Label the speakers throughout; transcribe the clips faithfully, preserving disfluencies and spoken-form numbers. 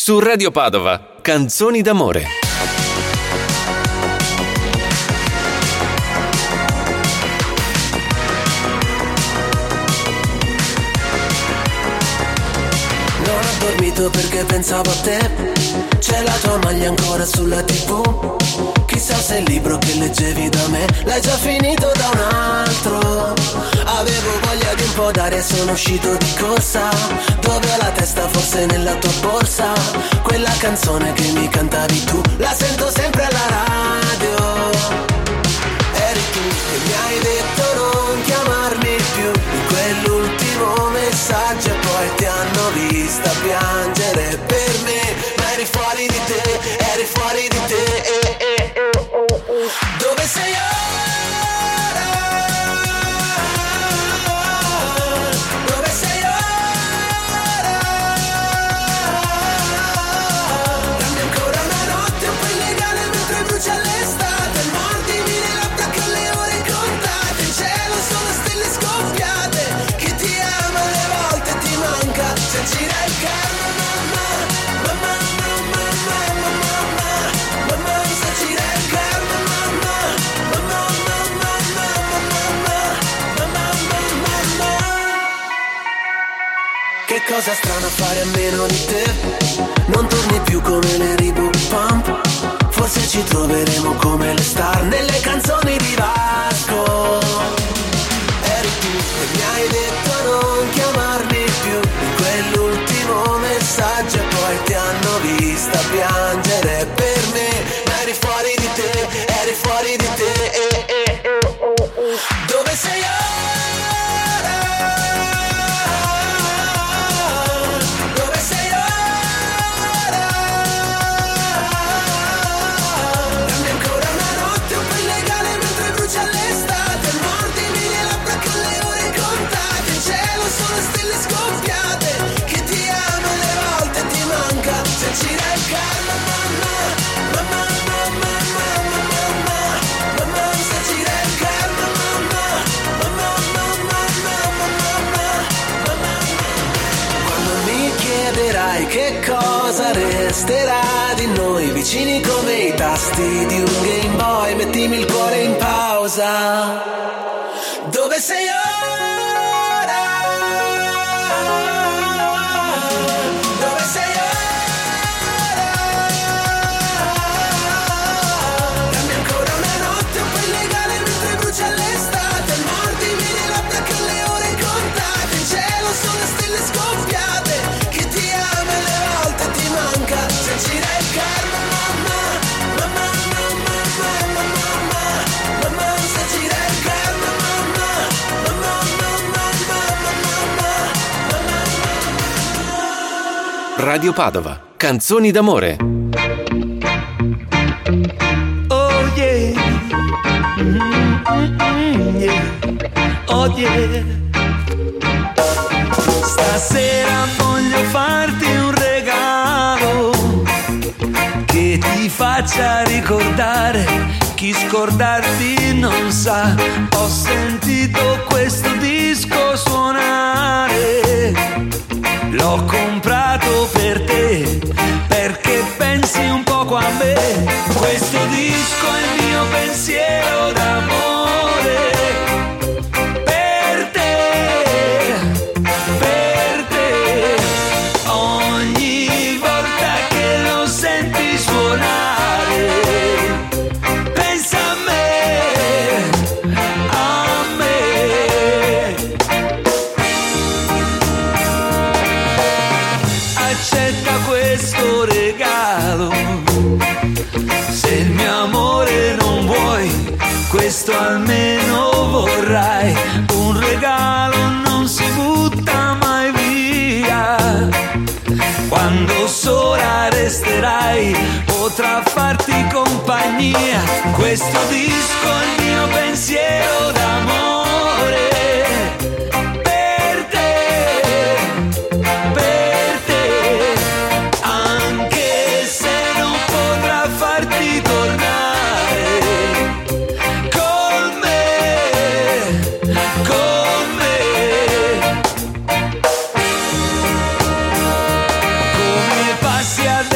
Speaker 1: Su Radio Padova, Canzoni d'amore.
Speaker 2: Non ho dormito perché pensavo a te. C'è la tua maglia ancora sulla tivù. Chissà se il libro che leggevi da me l'hai già finito da un altro. Avevo voglia di un po' d'aria e sono uscito di corsa. Dove ho la testa, forse nella tua borsa. Quella canzone che mi cantavi tu, la sento sempre alla radio. Eri tu che mi hai detto non chiamarmi più, in quell'ultimo messaggio, e poi ti hanno vista piangere per me. Ma eri fuori di te, eri fuori di te, eh, eh, eh, oh, oh. Dove sei ora? Dove sei ora? Dammi ancora una notte un po' illegale mentre brucia l'estate. Mordimi le labbra che ho le ore contate. In cielo sono stelle scoppiate. Chi ti ama alle volte ti manca. Se gira il karma, mamma, mamma, mamma, mamma, mamma, mamma, se gira il karma, mamma, mamma, mamma, mamma, mamma, mamma, mamma. Che cosa strana fare a meno di te. Non torni più come le Reebok Pump. Forse ci troveremo come le star nelle canzoni di Vasco. Eri tu che mi hai detto non chiamarmi più, in quell'ultimo messaggio, e poi ti hanno vista piangere per me. Ma eri fuori di te, eri fuori di te, eh, eh, eh, oh, oh. Dove sei ora? Dove sei ora? Dammi ancora una notte un po' illegale mentre brucia l'estate. Mordimi le labbra che ho le ore contate. In cielo sono stelle scoppiate. Chi ti ama alle volte ti manca. Se gira il karma, mamma, mamma, mamma, mamma, mamma, mamma, se gira il karma, mamma, mamma, mamma, mamma, mamma, mamma. Quando mi chiederai che cosa resterà di noi, vicini come i tasti di un Game Boy, mettimi il cuore in pausa. Dove sei ora? Dove sei ora? Dammi ancora una notte un po' illegale mentre brucia l'estate. Mordimi le labbra che ho le ore contate. In cielo sono stelle scoppiate. Chi ti ama alle volte ti manca. Se gira il karma, mamma, mamma, mamma, mamma, mamma, mamma, se gira il karma, mamma, mamma, mamma, mamma, mamma, mamma.
Speaker 1: Radio Padova, Canzoni d'amore.
Speaker 3: Oh yeah, mm-hmm, yeah. Oh yeah. Stasera voglio farti un regalo che ti faccia ricordare chi scordarti non sa. Ho sentito questo disco suonare, l'ho comprato per te perché pensi un poco a me. Questo disco è il mio pensiero d'amore per te, per te. Ogni volta che lo senti suonare, pensa a me, a me. Accetta questo regalo, se il mio amore non vuoi, questo almeno vorrai. Un regalo non si butta mai via, quando sola resterai potrà farti compagnia. Questo disco è il mio pensiero d'amore per te, per te, anche se non potrà farti tornare con me, con me. Come passi a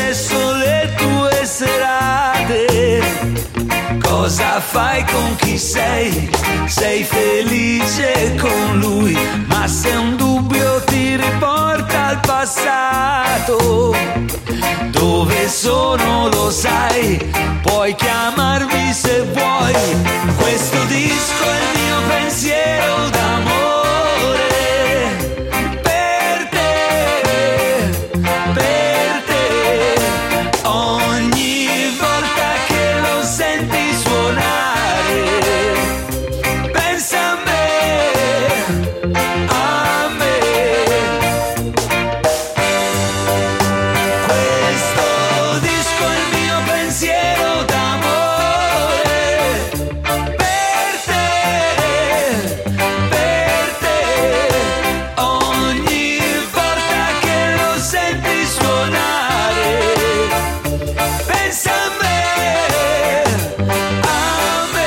Speaker 3: cosa fai con chi sei? Sei felice con lui, ma se un dubbio ti riporta al passato, dove sono lo sai, puoi chiamarmi se vuoi. Questo disco è il mio pensiero d'amore per te, per te. Ogni volta che lo senti suonare, pensa a me, a me. Questo disco è il mio pensiero d'amore per te, per te. Ogni volta che lo senti suonare, pensa a me, a me.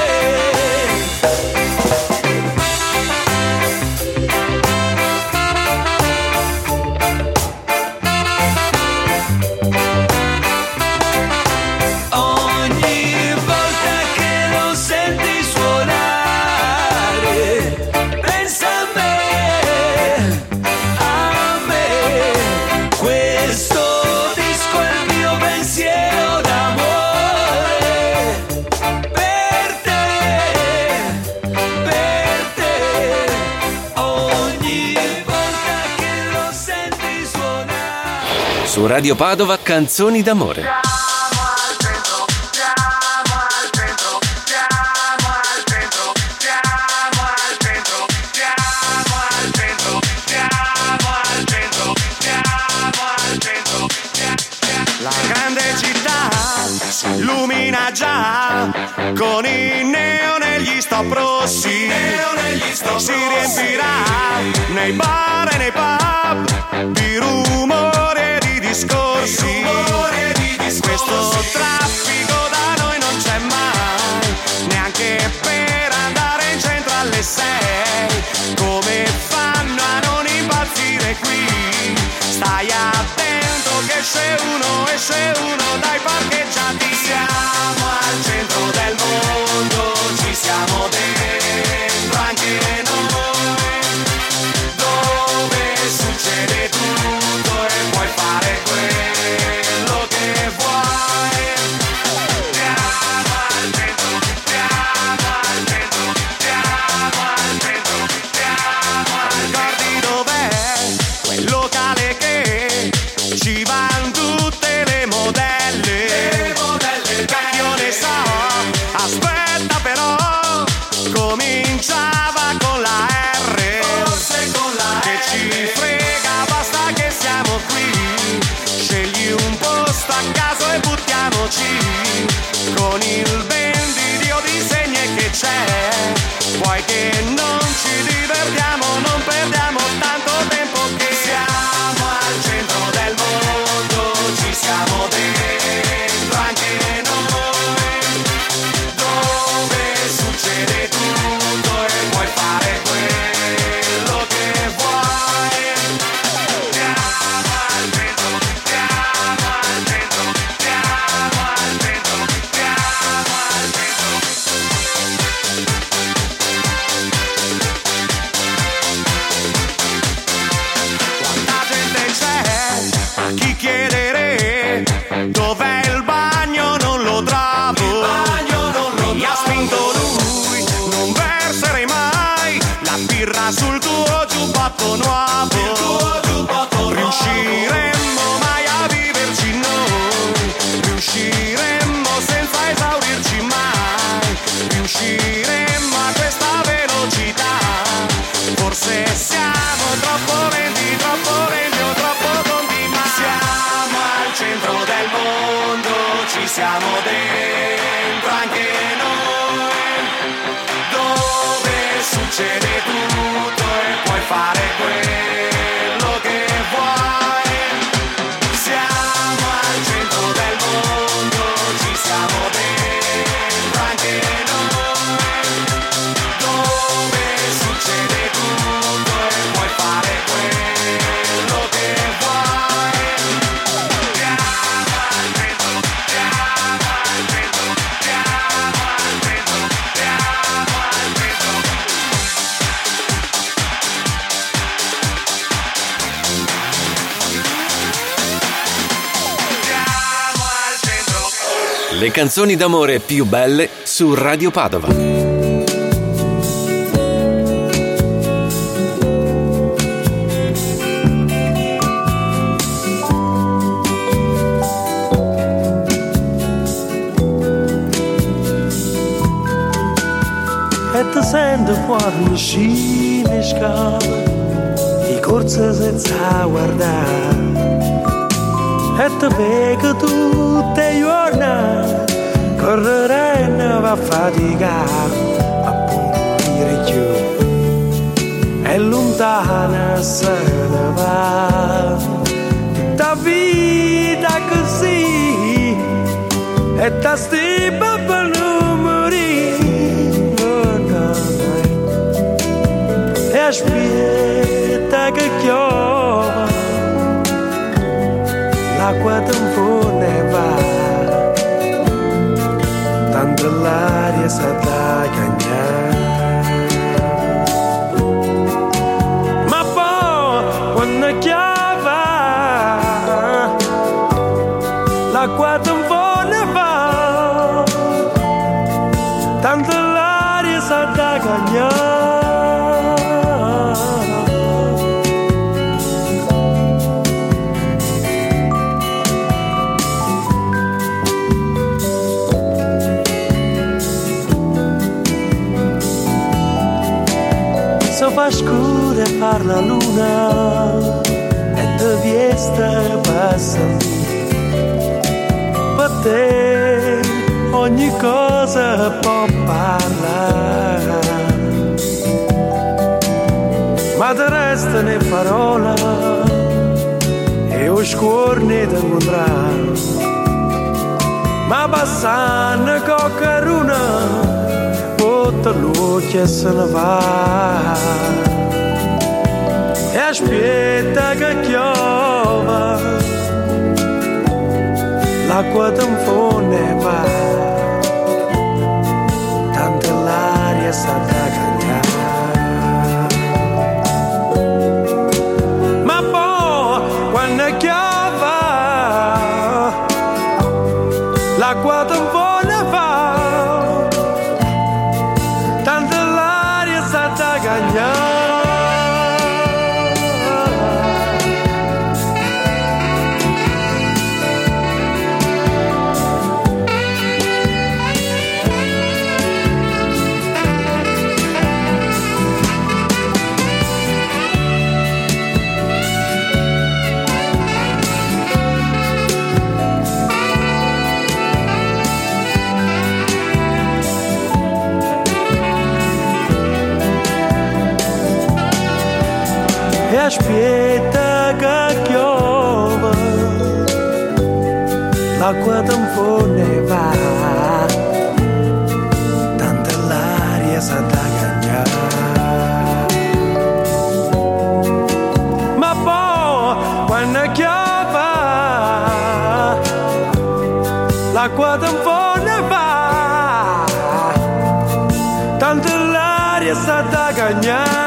Speaker 3: Ogni volta che lo senti suonare, pensa a me, a me. Questo disco è il mio pensiero d'amore per te, per te. Ogni volta che lo senti suonare.
Speaker 1: Su Radio Padova Canzoni d'amore.
Speaker 4: La grande città si illumina già con i neon e gli stop rossi. Si riempirà nei bar e nei pub di rumore e di discorsi. Questo traffico da noi non c'è mai, neanche per andare in centro alle sei. Come fanno a non impazzire qui? Stai attento che esce uno, esce uno dai parcheggiati. Siamo al centro del mondo, ci siamo dentro anche noi, dove succede tutto e puoi fare quello che vuoi. Andiamo al centro, andiamo al centro, andiamo al centro, andiamo al centro. Ricordi dov'è quel locale che ci van tutte le modelle? Le modelle il vecchio ne sa, aspetta però, cominciava con la R. Forse con la che R. Ci frega, basta che siamo qui. Scegli un posto a caso e buttiamoci. Con il ben di Dio disegni che c'è. Vuoi che non ci divertiamo, non perdiamo tanto tempo che siamo al centro del mondo, ci siamo dentro anche noi, dove succede tutto e puoi fare quello che vuoi. Andiamo al centro, andiamo al centro, andiamo al centro, andiamo al centro. Quanta gente c'è, a chi chiedere dov'è il bagno non lo trovo. Mi ha spinto lui, non verserei mai la birra sul tuo giubbotto nuovo. Riusciremmo mai a viverci noi? Riusciremmo senza esaurirci mai? Riusciremmo a questa velocità? Forse siamo troppo lenti, troppo lenti o troppo tonti, ma siamo al centro del mondo, ci siamo dentro anche noi, dove succede tutto e puoi fare quello che vuoi. Siamo al centro del mondo, ci siamo dentro anche noi, dove succede tutto e puoi fare quello che vuoi. Andiamo al centro, andiamo al centro.
Speaker 1: Le canzoni d'amore più belle su Radio Padova.
Speaker 5: E ti sento quando scende scala, i corsi senza guardare. E ti vedo tutte le giornate, correre e ne va a faticare, ma punire più. E lontana se ne va, tutta vita così, e ti stippa per non morire. E aspetta che chiova, l'acqua te ne va, tanto l'aria sa da cagnare. Ma poi quando chiava, l'acqua te ne va, tanto l'aria sa da cagnare. Fa scura e far la luna e te viesta passa per te ogni cosa può parlare, ma te resta ne parola e o scorne te incontrare, ma passando coccaruna tutta luce se ne va, e aspetta che piova, l'acqua te ne va, tanto l'aria sa da cagnare. Ma poi quando piova, l'acqua te ne va, tanto l'aria sa da cagnare. E aspetta che piova, l'acqua te ne va, tanto l'aria sa da cagnare. Ma poi quando piova, l'acqua te ne va, tanto l'aria sa da cagnare.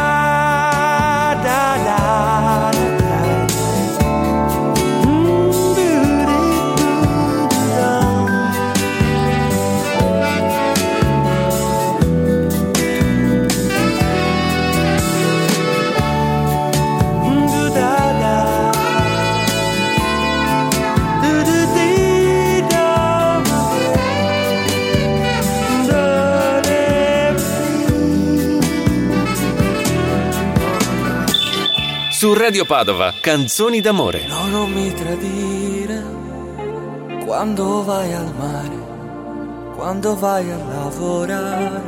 Speaker 1: Su Radio Padova, canzoni d'amore.
Speaker 3: No, non mi tradire quando vai al mare, quando vai a lavorare,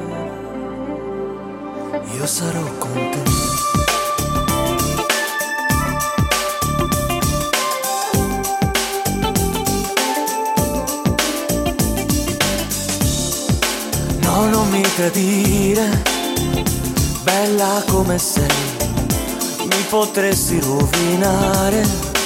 Speaker 3: io sarò con te. No, non mi tradire, bella come sei, mi potresti rovinare,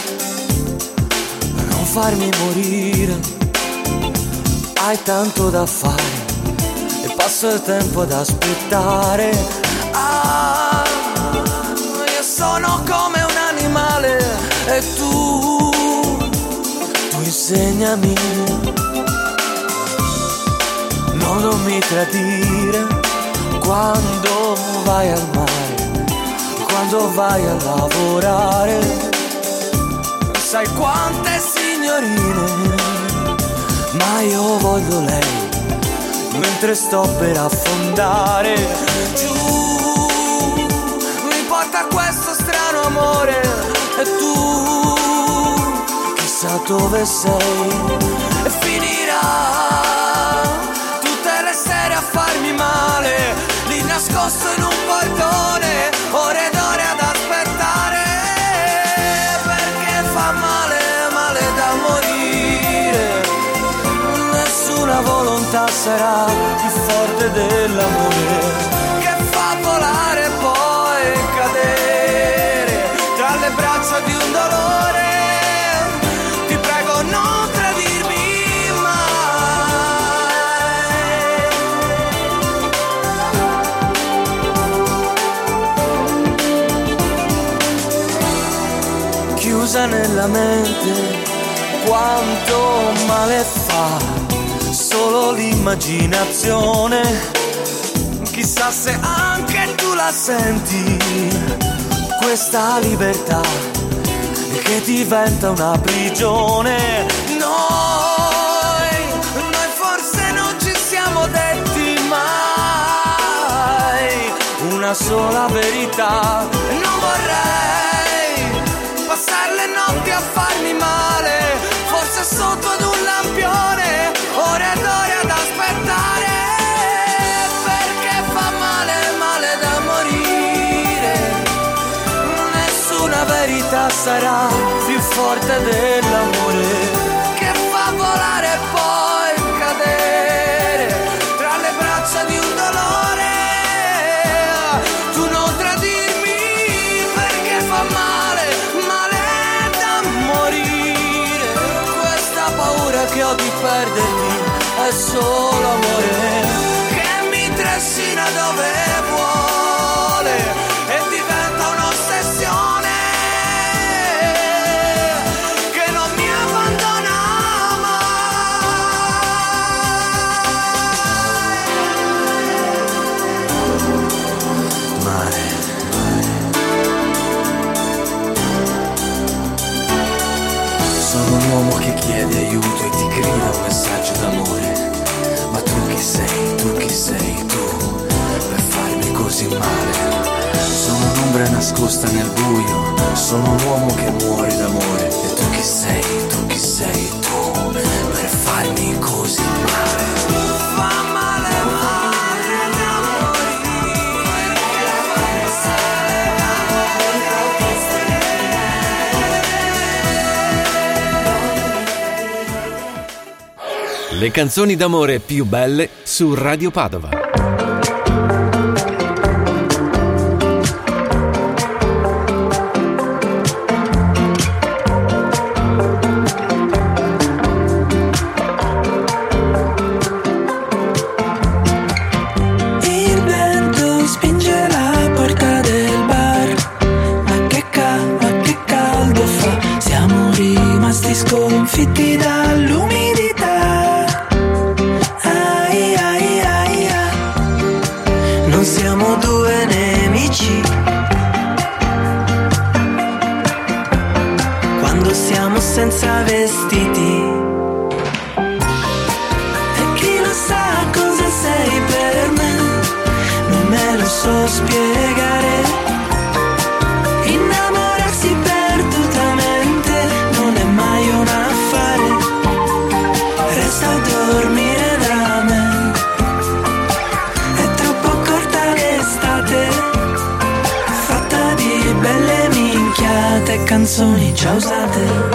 Speaker 3: non farmi morire, hai tanto da fare e passo il tempo ad aspettare. Ah, io sono come un animale e tu, tu insegnami non mi tradire quando vai al mare, quando vai a lavorare. Sai quante signorine, ma io voglio lei, mentre sto per affondare. Giù mi porta questo strano amore, e tu chissà dove sei, e finirà tutte le sere a farmi male, lì nascosto in un portone, ore ed ore ad aspettare, perché fa male, male da morire. Nessuna volontà sarà più forte dell'amore, che fa volare e poi cadere tra le braccia di un dolore. Ti prego non tradirmi mai. Chiusa nella mente, quanto male fa solo l'immaginazione. Chissà se anche tu la senti, questa libertà che diventa una prigione. Noi, noi forse non ci siamo detti mai una sola verità. Non vorrei passare le notti a farmi male, forse sotto ad un lampione, ore ed ore ad aspettare, perché fa male, male da morire. Nessuna verità sarà più forte dell'amore, che fa volare e poi cadere tra le braccia di un dolore. Tu non tradirmi, perché fa male, male da morire. Questa paura che ho di perderti è solo amore, che mi trascina dove vuole e diventa un'ossessione che non mi abbandona mai. Mare, sono un uomo che chiede aiuto e ti grida un messaggio d'amore. Ma tu chi sei, tu chi sei tu, per farmi così male? Sono un'ombra nascosta nel buio, sono un uomo che muore d'amore. E tu chi sei, tu chi sei tu, per farmi così male? Fa male, male da morire,
Speaker 1: Le canzoni d'amore più belle su Radio Padova.
Speaker 6: Il vento spinge la porta del bar, ma che ca, ma che caldo fa. Siamo rimasti sconfitti dall'umidità. Ai ai ai ai. Non siamo due nemici quando siamo senza vestiti. E chi lo sa cosa sei per me, non me lo so spiegare. Innamorarsi perdutamente non è mai un affare. Resta a dormire da me, è troppo corta l'estate, fatta di belle minchiate e canzoni già usate.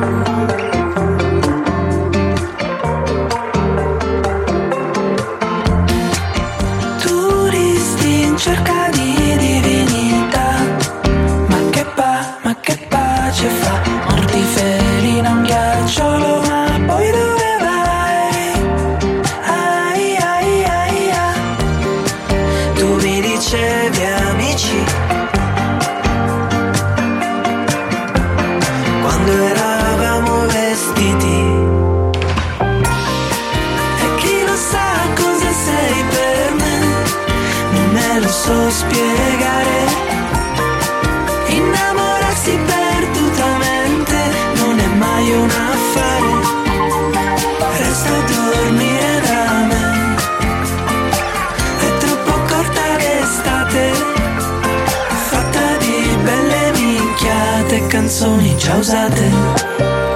Speaker 6: Turisti in cerca di divinità, ma che pa, ma che pace fa. Mortiferi in un ghiacciolo, ma poi dove vai? Ai ai ai ai. Tu mi dicevi amici quando era canzoni già usate.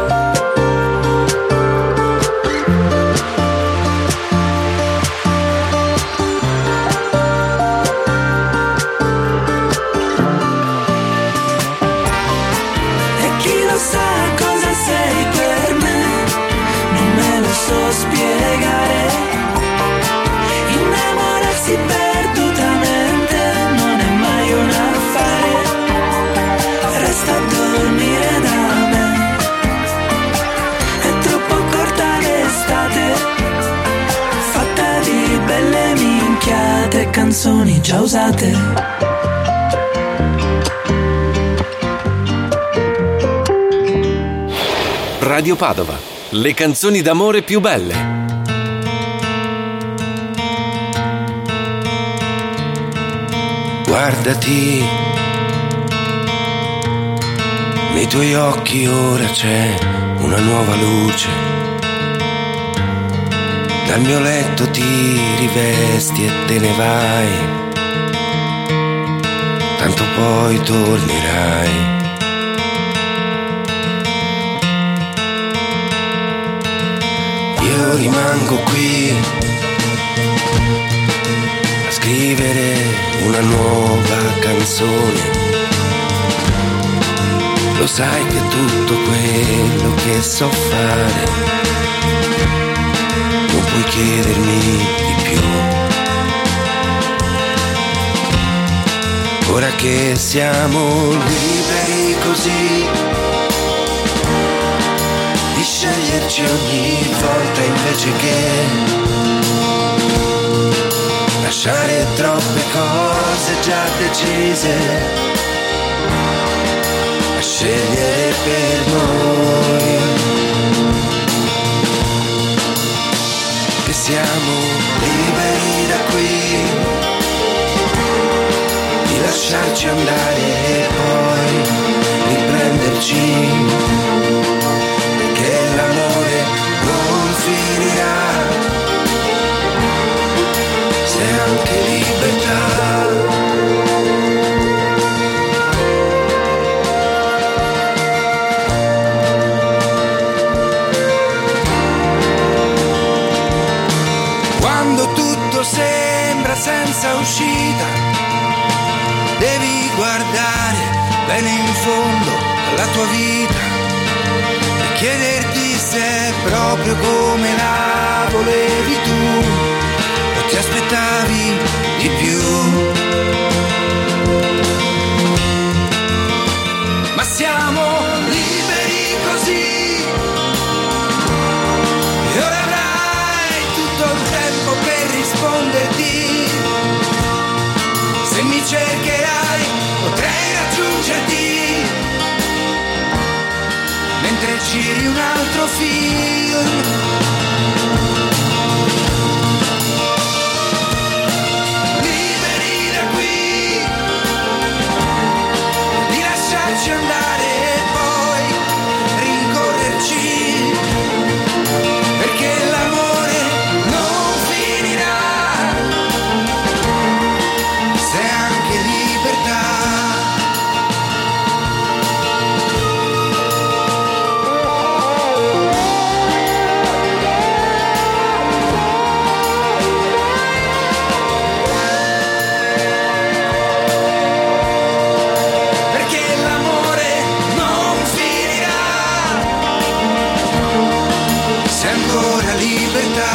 Speaker 6: Canzoni già usate.
Speaker 1: Radio Padova, le canzoni d'amore più belle.
Speaker 7: Guardati, nei tuoi occhi ora c'è una nuova luce. Dal mio letto ti rivesti e te ne vai, tanto poi tornerai. Io rimango qui a scrivere una nuova canzone. Lo sai che tutto quello che so fare non puoi chiedermi di più. Ora che siamo liberi così di sceglierci ogni volta, invece che lasciare troppe cose già decise a scegliere per noi. Che siamo liberi da qui di lasciarci andare e poi riprenderci, perché l'amore non finirà se anche libertà. Sembra senza uscita, devi guardare bene in fondo alla tua vita e chiederti se è proprio come la volevi tu o ti aspettavi di più. Ma siamo liberi così e ora avrai tutto il tempo per risponderti. Se mi cercherai potrei raggiungerti mentre giri un altro film. Liberi da qui di lasciarci andare e poi rincorrerci, perché l'amore non finirà se anche libertà. Perché l'amore non finirà se ancora libertà.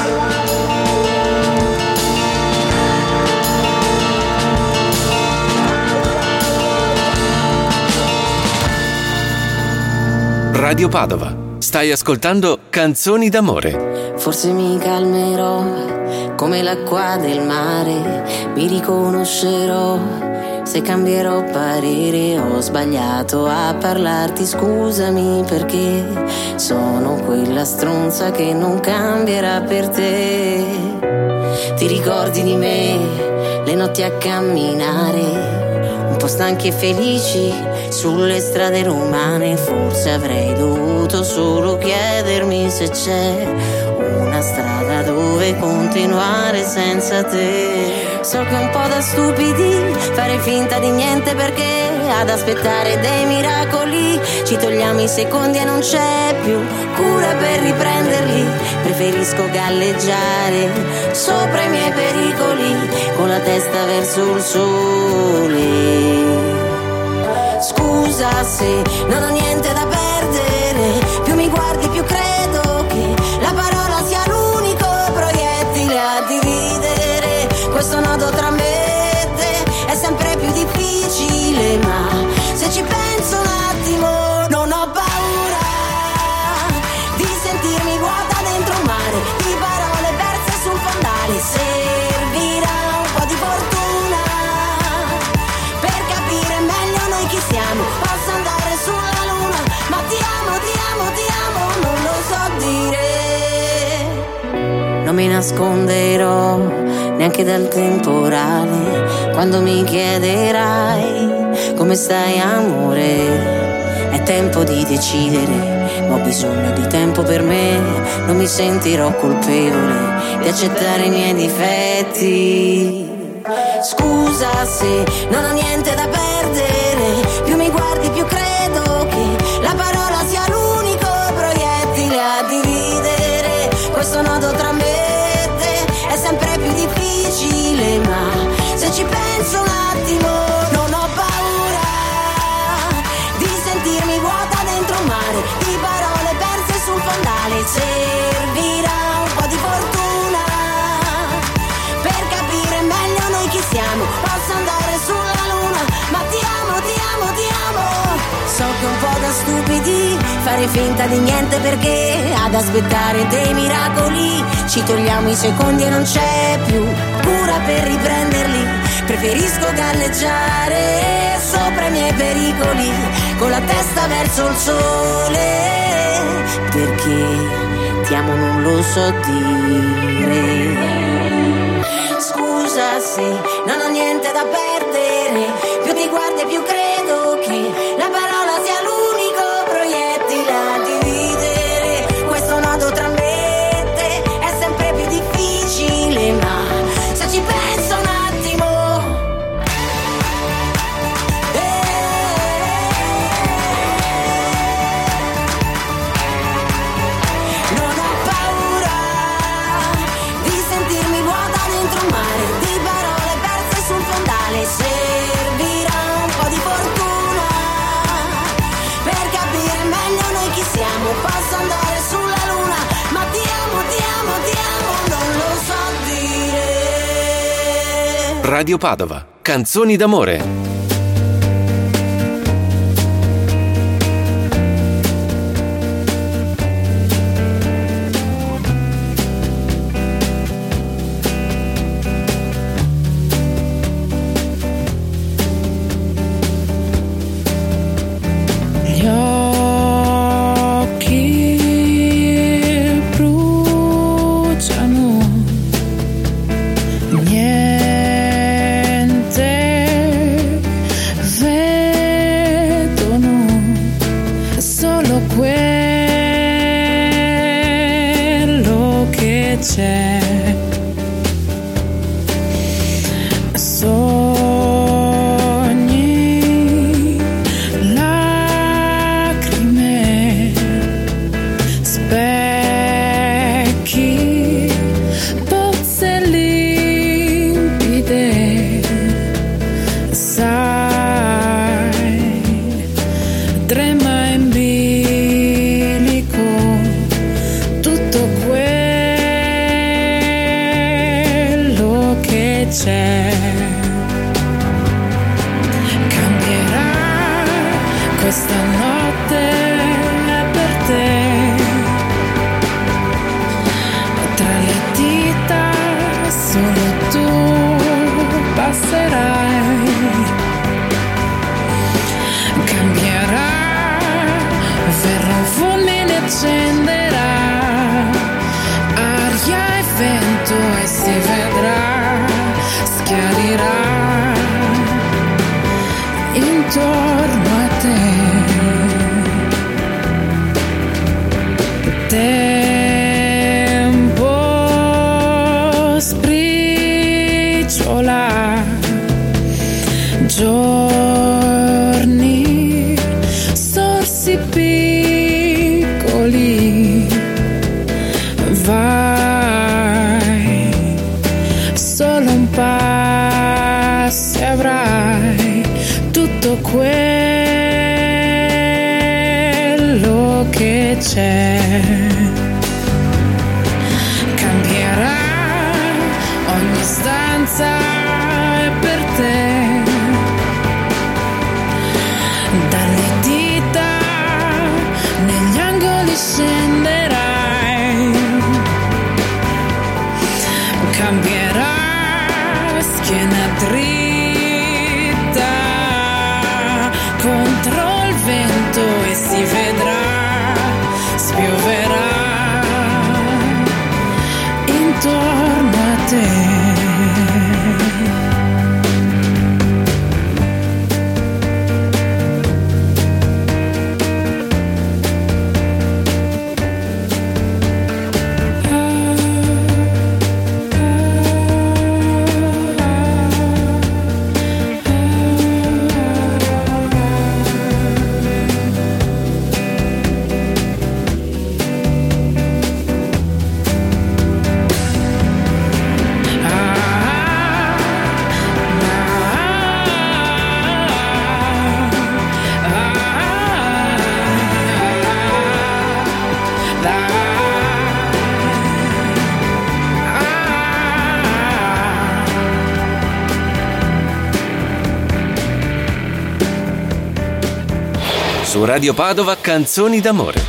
Speaker 1: Radio Padova, stai ascoltando Canzoni d'amore.
Speaker 8: Forse mi calmerò come l'acqua del mare, mi riconoscerò se cambierò parere. Ho sbagliato a parlarti, scusami, perché sono quella stronza che non cambierà per te. Ti ricordi di me, le notti a camminare, un po' stanchi e felici sulle strade romane. Forse avrei dovuto solo chiedermi se c'è una strada dove continuare senza te. So che è un po' da stupidi fare finta di niente, perché ad aspettare dei miracoli. Ci togliamo i secondi e non c'è più cura per riprenderli. Preferisco galleggiare sopra i miei pericoli, con la testa verso il sole. Scusa se non ho niente da perdere, più mi guardi più credo che la parola sia l'unico proiettile a dividere. Questo nodo tra me e te è sempre più difficile, ma se ci penso un attimo non ho paura di sentirmi vuota dentro un mare di parole perse sul fondale. Servirà un po' di fortuna per capire meglio noi chi siamo. Posso andare sulla luna, ma ti amo, ti amo, ti amo, non lo so dire. Non mi nasconderò neanche dal temporale quando mi chiederai come stai amore. È tempo di decidere, ma ho bisogno di tempo per me. Non mi sentirò colpevole di accettare i miei difetti. Scusa se non ho niente da perdere, più mi guardi più credo che la parola sia l'unico proiettile a dividere. Questo nodo tra me e te è sempre più difficile, ma se ci penso un attimo non ho paura di sentirmi vuota dentro un mare di parole perse sul fondale. Servirà un po' di fortuna per capire meglio noi chi siamo. Posso andare sulla luna, ma ti amo, ti amo, ti amo. So che è un po' da stupidi fare finta di niente, perché ad aspettare dei miracoli ci togliamo i secondi e non c'è più cura per riprenderli. Preferisco galleggiare sopra i miei pericoli, con la testa verso il sole, perché ti amo non lo so dire. Scusa se non ho niente da perdere, più ti guardi più credo che la parola sia l'unico proiettile a dividere. Questo nodo tra me e te è sempre più difficile, ma se ci penso un attimo non ho paura di sentirmi vuota dentro un mare di parole perse sul fondale. Servirà un po' di fortuna per capire meglio noi chi siamo. Posso andare sulla luna, ma ti amo, ti amo, ti amo, non lo so dire.
Speaker 1: Radio Padova, canzoni d'amore.
Speaker 6: Gli occhi bruciano, niente vedono, solo quello che c'è. Sogni, lacrime, specchi, pozze limpide, sai, trema in bilico tutto quello che c'è. Cambierà questa notte per te, tra le dita solo tu passerai. Cambierà, verrà un fulmine, accenderà aria e vento e si vedrà
Speaker 1: Su Radio Padova, canzoni d'amore.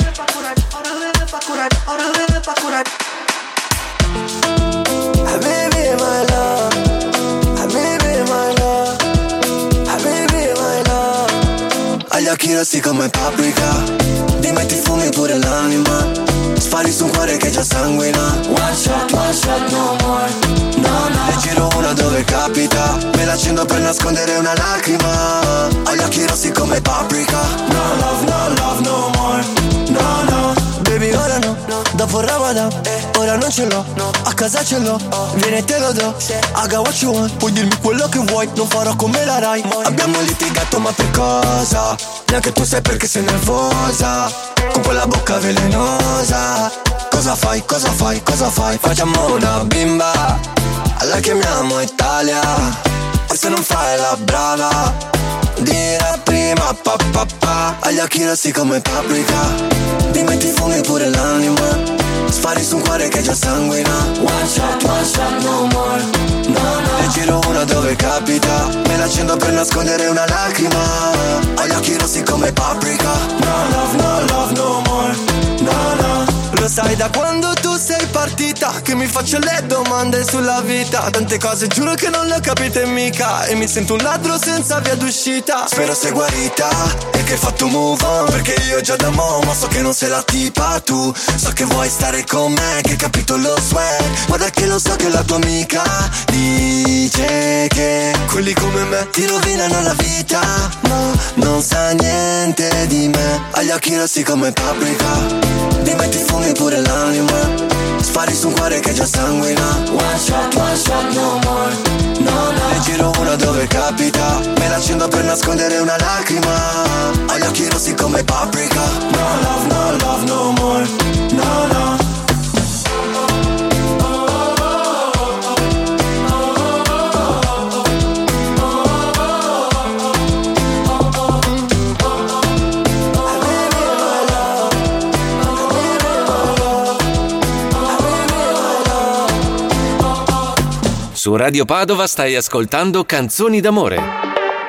Speaker 2: Agli occhi rossi come paprika, ti metti fumi pure l'anima, spari su un cuore che già sanguina. One shot, one shot, no more, no no. Ne giro una dove capita, me la accendo per nascondere una lacrima. Agli occhi rossi come paprika, no love, no love, no more, no no. Baby ora no, no. Dopo Ramadan, eh. ora non ce l'ho, no. A casa ce l'ho, oh. Vieni e te lo do, se. I got what you want, puoi dirmi quello che vuoi, non farò come la Rai. Abbiamo litigato ma per cosa? Neanche tu sai perché sei nervosa, con quella bocca velenosa. Cosa fai, cosa fai, cosa fai? Facciamo una bimba, la chiamiamo Italia, e se non fai la brava, dirà prima pa pa pa. Agli occhi rossi come paprika, ti metti fumi pure l'anima, spari su un cuore che già sanguina. One shot, one shot, no more, no no. Ne giro una dove capita, me la accendo per nascondere una lacrima. Agli occhi rossi come paprika, no love, no love, no more, no no. Lo sai da quando tu sei partita, che mi faccio le domande sulla vita. Tante cose giuro che non le ho capite mica, e mi sento un ladro senza via d'uscita. Spero sei guarita e che hai fatto move on, perché io già da mo' ma so che non sei la tipa tu. So che vuoi stare con me, che hai capito lo swag, ma da che lo so che la tua amica dice che quelli come me ti rovinano la vita. No, non sa niente di me. Agli occhi rossi come paprika, ti metti fumi pure l'anima, spari su un cuore che già sanguina. One shot, one shot, no more, no no. Ne giro una dove capita, me la accendo per nascondere una lacrima. Agli occhi rossi come paprika, no love, no love, no more, no no.
Speaker 1: Su Radio Padova stai ascoltando Canzoni d'amore.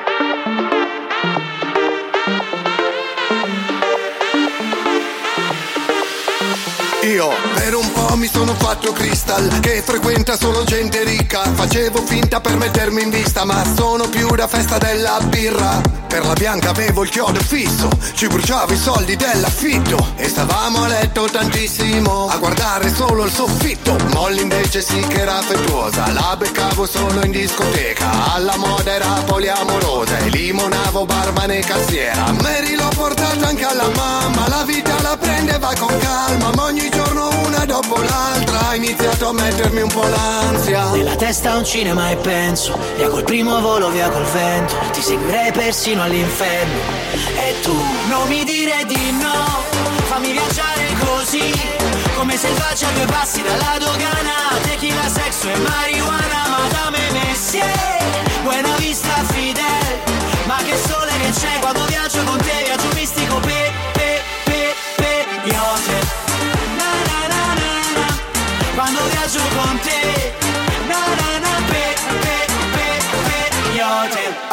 Speaker 9: Io per un po' mi sono fatto crystal, che frequenta solo gente ricca. Facevo finta per mettermi in vista, ma sono più da festa della birra. Per la bianca avevo il chiodo fisso, ci bruciavo i soldi dell'affitto, e stavamo a letto tantissimo a guardare solo il soffitto. Molly invece sì che era affettuosa, la beccavo solo in discoteca. Alla moda era poliamorosa e limonavo barman e cassiera. Mary l'ho portata anche alla mamma, la vita la prendeva con calma, ma ogni giorno una dopo l'altra ha iniziato a mettermi un po' l'ansia.
Speaker 10: Nella testa un cinema e penso, via col primo volo, via col vento, ti seguirei persino all'inferno. E tu non mi dire di no, fammi viaggiare così, come selvaggia a due passi dalla dogana. Tequila, sexo e marijuana, Madame Messier, Buena Vista Fidel. Ma che sole che c'è quando viaggio con te, viaggio mistico pe, pe, pe, pe, Joseph. Na na na na na, quando viaggio con te, na na na pe, pe, pe, pe, Joseph.
Speaker 9: Ah,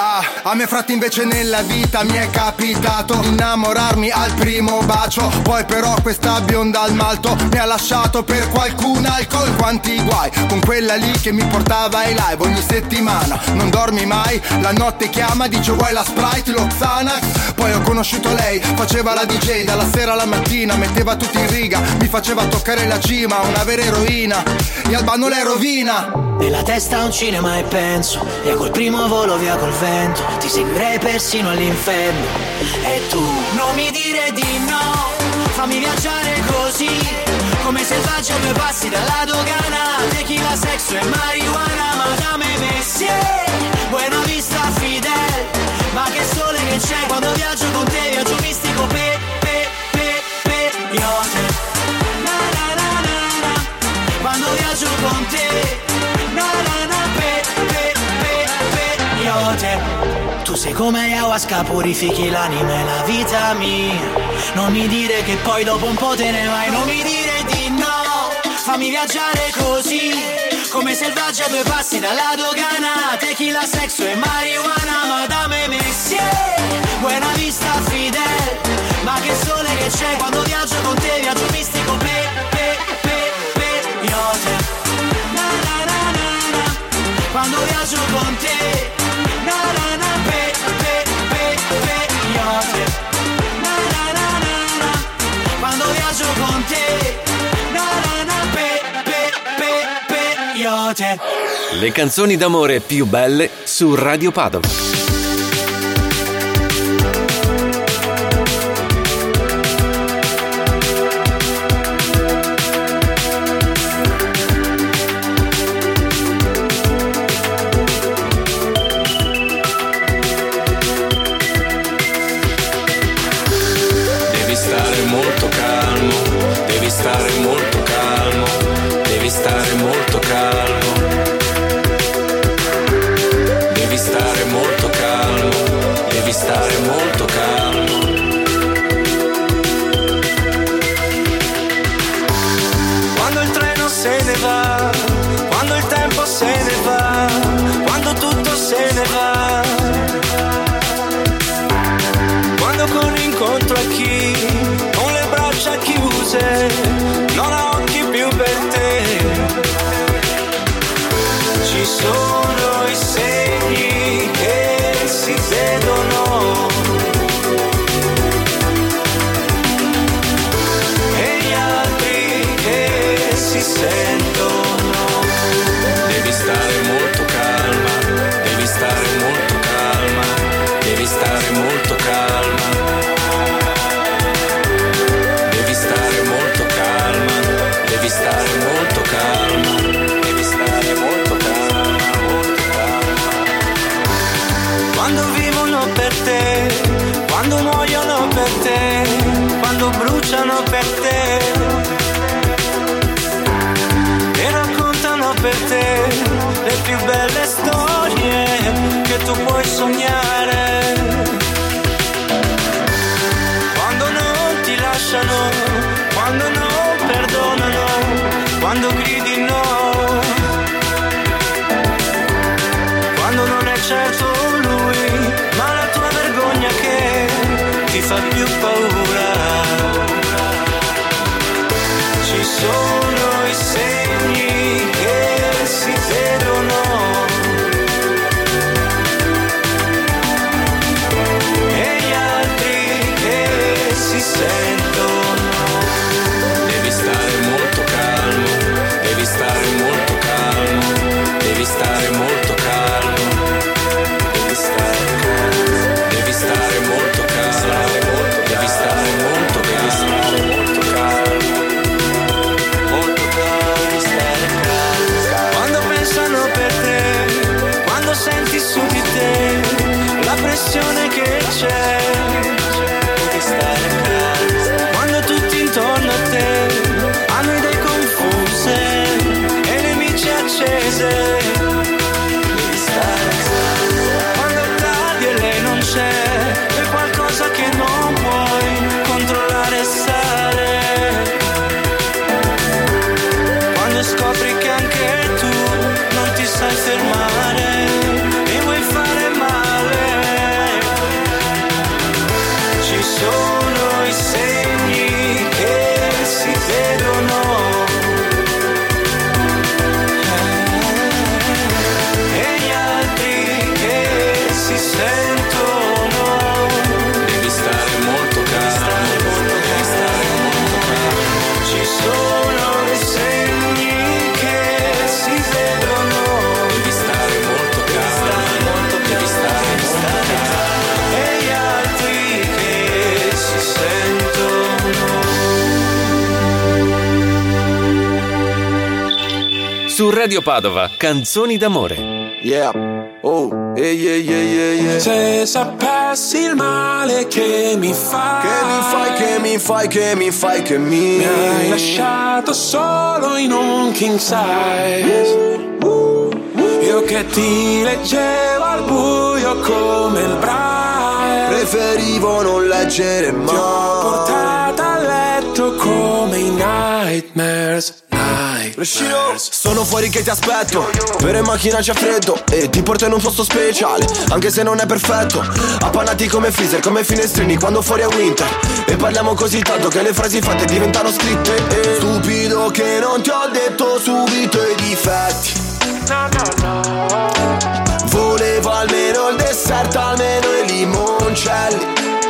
Speaker 9: A me frate invece nella vita mi è capitato innamorarmi al primo bacio. Poi però questa bionda al malto mi ha lasciato per qualcun alcol. Quanti guai con quella lì che mi portava ai live ogni settimana. Non dormi mai, la notte chiama, dice vuoi la Sprite, lo Xanax. Poi ho conosciuto lei, faceva la D J dalla sera alla mattina, metteva tutti in riga, mi faceva toccare la cima, una vera eroina, e Albano le rovina.
Speaker 10: Nella testa un cinema e penso, via col primo volo, via col vento, ti seguirei persino all'inferno. E tu non mi dire di no, fammi viaggiare così, come selvaggio a due passi dalla dogana. Tequila, sexo e marijuana, Madame Messier, Buena Vista Fidel. Ma che sole che c'è quando viaggio con te, viaggio mistico, pe, pe, pe, pe, iote. Na na na na na, quando viaggio con te, na na na, pe, pe, pe, pe, iote. Tu sei come ayahuasca, purifichi l'anima e la vita mia. Non mi dire che poi dopo un po' te ne vai, non mi dire di no, fammi viaggiare così, come selvaggia a due passi dalla dogana. Tequila, sexo e marijuana, Madame Messier, Buena Vista Fidel. Ma che sole che c'è quando viaggio con te, viaggio mistico, pe, pe, pe, pe, iote. Na na na na na, quando viaggio con te, na na na, pe, pe, pe, pe, iote. Na na na na na, quando viaggio con te, na na na, pe, pe, pe, pe, iote.
Speaker 1: Le canzoni d'amore più belle su Radio Padova.
Speaker 11: Devi stare molto calmo, devi stare molto calmo, devi stare molto calmo. Devi stare molto calmo, devi stare molto calmo.
Speaker 5: Quando il treno se ne va, quando il tempo se ne va, quando tutto se ne va, quando corri incontro a chi con le braccia chiuse non ha occhi più per te. Ci sono i segni che si vedono e gli altri che si sentono.
Speaker 11: Devi stare molto calma, devi stare molto calma, devi stare molto calma. Devi stare molto calma, devi stare molto calma, devi stare molto calma, molto calma.
Speaker 5: Quando vivono per te, quando muoiono per te, quando bruciano per te e raccontano per te le più belle storie che tu puoi sognare. Quando non ti lasciano, quando non perdonano, quando gridi no, quando non è certo lui, ma la tua vergogna che ti fa più paura. Ci sono i segni che si vedono e gli altri che si sentono.
Speaker 11: Devi stare molto calmo, devi stare molto calmo, devi stare molto calmo, devi stare calmo, devi stare molto calmo, devi stare molto calmo, devi stare molto calmo.
Speaker 1: Su Radio Padova, Canzoni d'amore.
Speaker 12: Yeah, oh, yeah, yeah, yeah, yeah, yeah.
Speaker 5: Se sapessi il male che mi fai,
Speaker 12: che mi fai, che mi fai, che mi fai, che mi
Speaker 5: Mi hai lasciato solo in un king size. Io che ti leggevo al buio come il Braille,
Speaker 12: preferivo non leggere mai.
Speaker 5: Ti ho portata a letto come i Nightmares.
Speaker 12: Sono fuori che ti aspetto, per in macchina c'è freddo e ti porto in un posto speciale, anche se non è perfetto. Appannati come freezer, come finestrini quando fuori è winter. E parliamo così tanto che le frasi fatte diventano scritte. E stupido che non ti ho detto subito i difetti.
Speaker 5: No, no, no.
Speaker 12: Volevo almeno il dessert, almeno i limoncelli.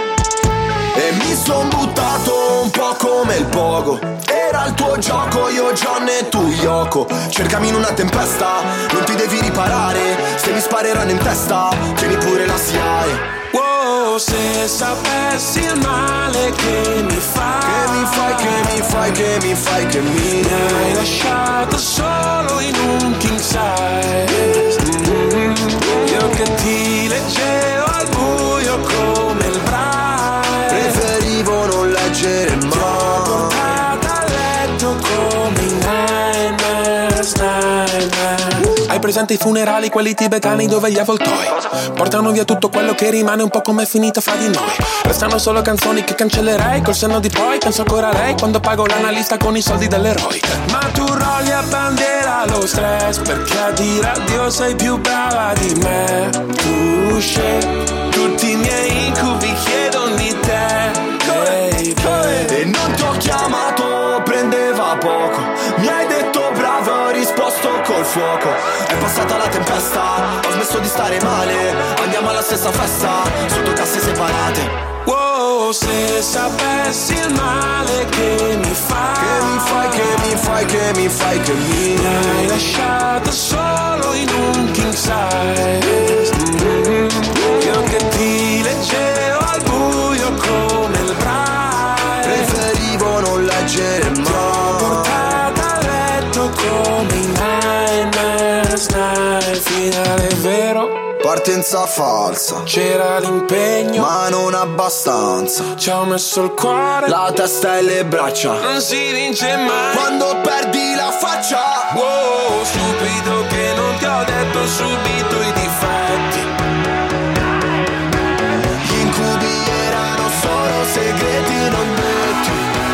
Speaker 12: E mi son buttato un po' come il pogo. Era il tuo gioco, io John e tu Yoko. Cercami in una tempesta, non ti devi riparare. Se mi spareranno in testa, tieni pure la S I A E.
Speaker 5: Wow, se sapessi il male che mi fai,
Speaker 12: che mi fai, che mi fai, che mi fai, che mi
Speaker 5: Mi hai lasciato solo in un king size. Mm-hmm. Io che ti leggevo al buio come il Braille,
Speaker 12: preferivo non leggere mai.
Speaker 5: Ti ho portata a letto come i Nightmares, Nightmares. Hai presente i funerali, quelli tibetani dove gli avvoltoi portano via tutto quello che rimane, un po' come è finita fra di noi. Restano solo canzoni che cancellerei col senno di poi. Penso ancora a lei quando pago l'analista con i soldi dell'eroe. Ma tu rolli a bandiera lo stress, perché a dire addio sei più brava di me. Tu scegli tutti i miei incubi, chiedono di te, baby.
Speaker 12: E non ti ho chiamato, prendeva poco. Mi hai detto bravo, ho risposto col fuoco. È passata la tempesta, ho smesso di stare male. Andiamo alla stessa festa, sotto casse separate.
Speaker 5: Wow, se sapessi il male che mi fai,
Speaker 12: che mi fai, che mi fai, che mi fai, che mi
Speaker 5: Mi hai lasciato solo in un king size. Mm-hmm. Io che ti leggevo al buio come il Braille,
Speaker 12: preferivo non leggere mai.
Speaker 5: Ti ho portata a letto come i Nightmares, Night. Finale vero,
Speaker 12: partenza falsa,
Speaker 5: c'era l'impegno
Speaker 12: ma non abbastanza.
Speaker 5: Ci ho messo il cuore,
Speaker 12: la testa e le braccia,
Speaker 5: non si vince mai
Speaker 12: quando perdi la faccia.
Speaker 5: Wow, stupido che non ti ho detto subito i difetti.
Speaker 12: Gli incubi erano solo segreti non detti.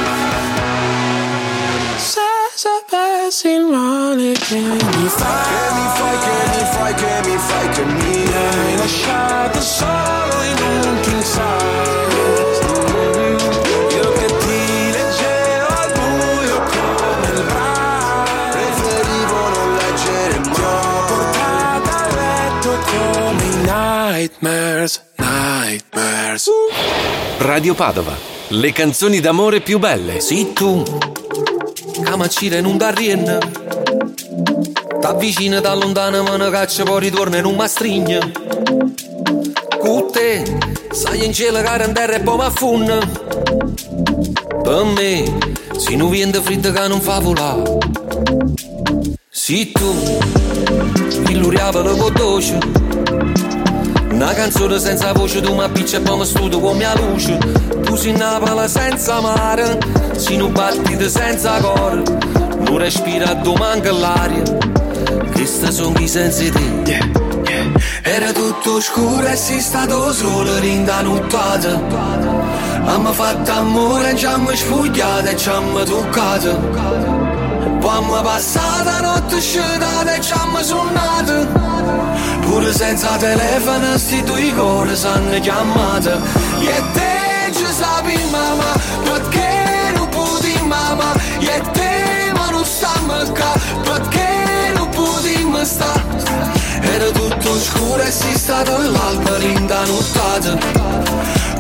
Speaker 5: Se sapessi il male che mi fai,
Speaker 12: che mi fai, che mi fai, che mi fai, che mi
Speaker 5: Mi hai lasciato solo in un king size. Io che ti leggevo al buio come il Braille,
Speaker 12: preferivo non leggere mai.
Speaker 5: Ti ho portata a letto come i Nightmares, Nightmares.
Speaker 1: Radio Padova, le canzoni d'amore più belle.
Speaker 3: Sì tu, camacina in un darrien, t'avvicina da lontano ma ne caccia poi ritorna in un mastrigno. Con te, sai in cielo cara in terra e poi mi affunna. Per me, si non viene freddo che non fa volare. Sì tu, illuriava la voce, una canzone senza voce, tu mi appicci e poi mi studio con mia luce. Tu sei Napoli senza mare, si non battite senza cuore, non respira tu manca l'aria. Questi sono i sensi di yeah, yeah. Era tutto scuro e sei stato solo in da nottata. Abbiamo fatto amore, ci abbiamo sfogliato e ci abbiamo toccato. Poi abbiamo passato la notte scelata e ci abbiamo suonato. Pure senza telefono sti due cuori s'hanno chiamato. E te ci sapi mamma, perché non puoi mamma. E te ma non stiamo qua, perché non puoi sta. Era tutto scuro e sei stato l'alba in da nottata.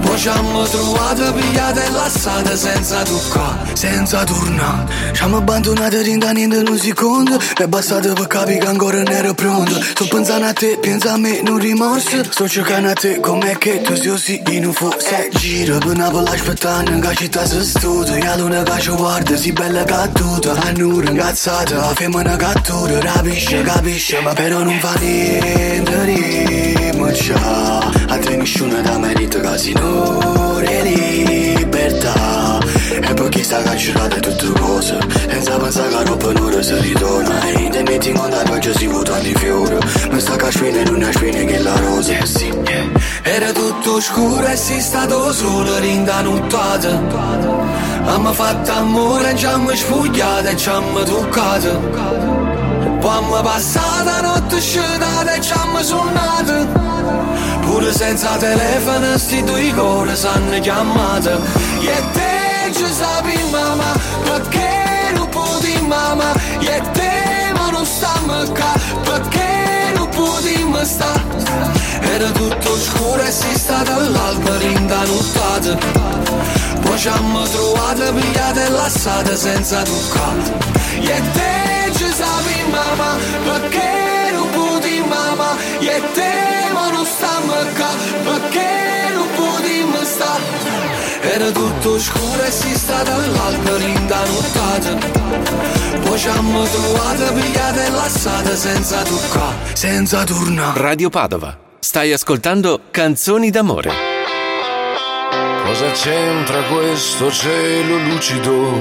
Speaker 10: Poi ci hanno trovato pigliate e lassate senza toccare, senza tornare. Ci hanno abbandonato rintanendo in un secondo. È bastato per capire che ancora non ero pronto. Sto pensando a te, pensa a me, non rimorso. Sto cercando a te, com'è che tu sei così in un forse giro per Napoli aspettando in che città si studia. E la luna che ci guarda, si bella cattuta. A nura incazzata, la femmina cattura. Rapisce, capisce, ma però non fa niente, rimaccia. A te nessuno da merito, casinore, libertà. E poi chi sta cancellata tutte cose, senza pensare che roba non si ritorna. E te metti in conto che oggi si votano di fiori. Ma sta caspina e non è spina che la rosa, eh sì, yeah. Era tutto scuro e sei stato solo rindanuttato. Abbiamo fatto amore e ci hanno sfogliato e ci hanno toccato. Poi abbiamo passato la notte sciolata e ci hanno suonato. Pure senza telefono sti due cuori s'hanno chiamato. E te ci sapi mamma, perché non puoi mamma. E te ma non stiamo qua, perché non puoi sta. Era tutto scuro e sei stata all'alba rindanuttata. Poi ci hanno trovato pigliate e lassate senza toccare. E te ci sapi mamma, perché non puoi mamma. E te ma non stiamo qua, perché non puoi sta. Era tutto scuro e sei stata all'alba rindanuttata. Poi ci hanno trovato pigliate e lassate senza toccare, senza tornare.
Speaker 1: Radio Padova. Stai ascoltando Canzoni d'amore.
Speaker 13: Cosa c'entra questo cielo lucido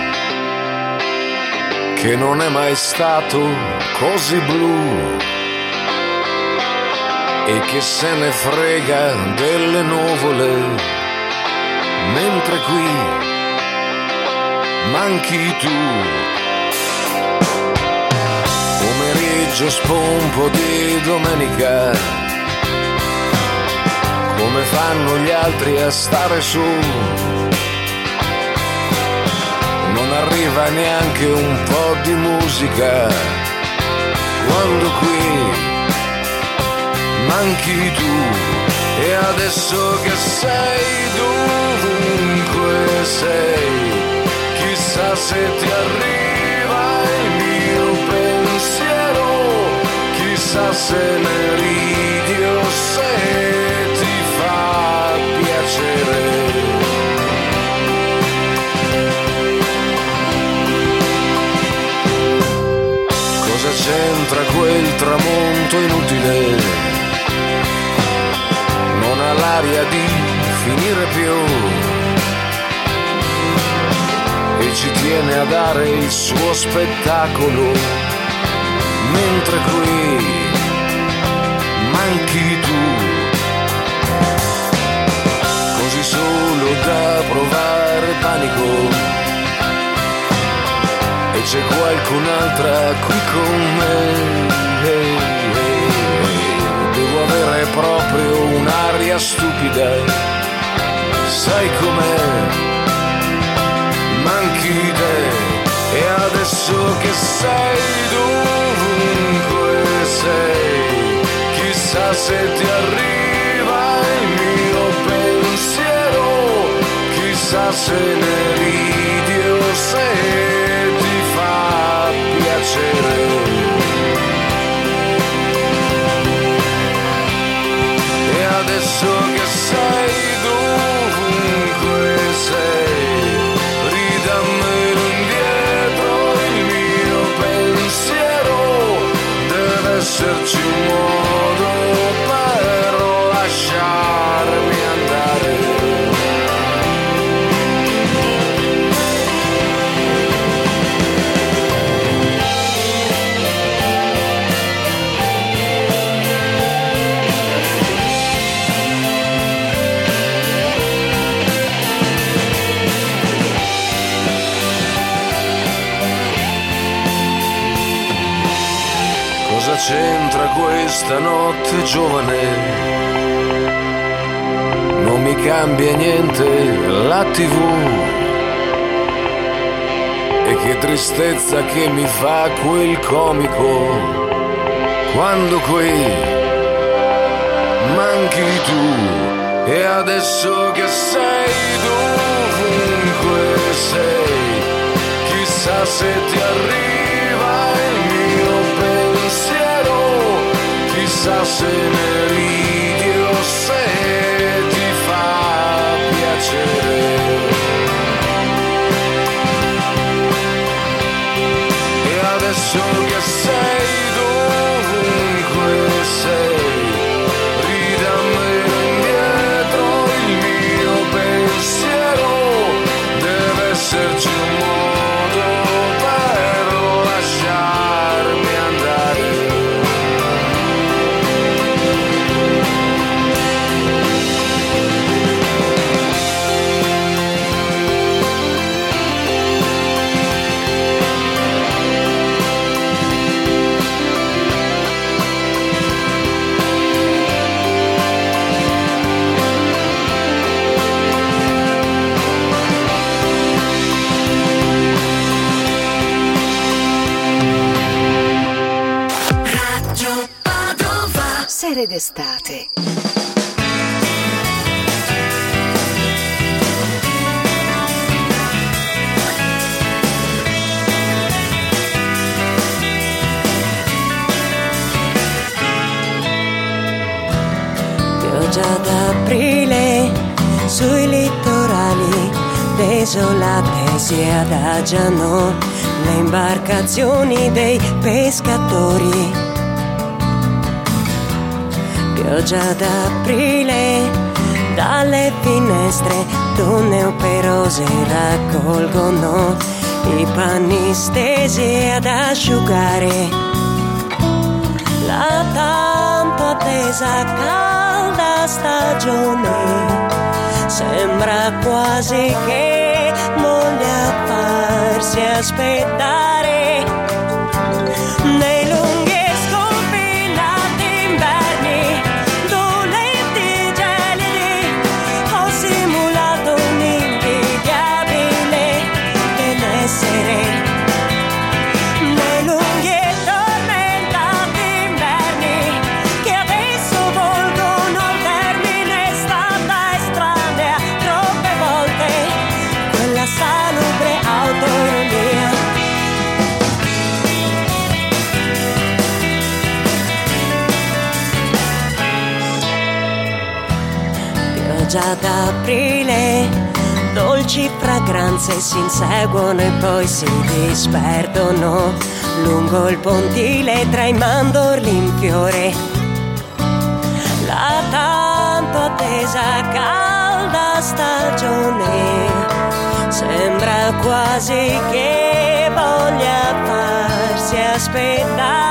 Speaker 13: che non è mai stato così blu e che se ne frega delle nuvole, mentre qui manchi tu. Pomeriggio spompo di domenica, come fanno gli altri a stare su, non arriva neanche un po' di musica, quando qui manchi tu. E adesso che sei dovunque sei, chissà se ti arriva il mio pensiero, chissà se ne ridi o se piacere. Cosa c'entra quel tramonto inutile? Non ha l'aria di finire più e ci tiene a dare il suo spettacolo, mentre qui manchi tu. Così solo da provare panico, e c'è qualcun'altra qui con me. Hey, hey, hey. Devo avere proprio un'aria stupida, sai com'è, manchi te. E adesso che sei dovunque sei, chissà se ti arriva il mio pensiero, chissà se ne ridi o se ti fa piacere. E adesso che sei dovunque sei, ridammelo indietro il mio pensiero, deve esserci un modo per lasciarmi andare. Cosa c'entra questa notte giovane? Non mi cambia niente la tivù. E che tristezza che mi fa quel comico, quando qui manchi tu. E adesso che sei dovunque sei, chissà se ti arriva il mio pensiero, chissà se ne ridi o se ti fa piacere. E adesso che sei dovunque sei, ridammelo indietro il mio pensiero, deve esserci un modo per lasciarmi andare.
Speaker 14: Serie d'estate.
Speaker 15: Pioggia d'aprile sui litorali desolate si adagiano le imbarcazioni dei pescatori. Pioggia d'aprile, dalle finestre donne operose raccolgono i panni stesi ad asciugare. La tanto attesa calda stagione sembra quasi che voglia farsi aspettare. Nei lunghi pioggia d'aprile, dolci fragranze si inseguono e poi si disperdono lungo il pontile tra i mandorli in fiore. La tanto attesa calda stagione sembra quasi che voglia farsi aspettare.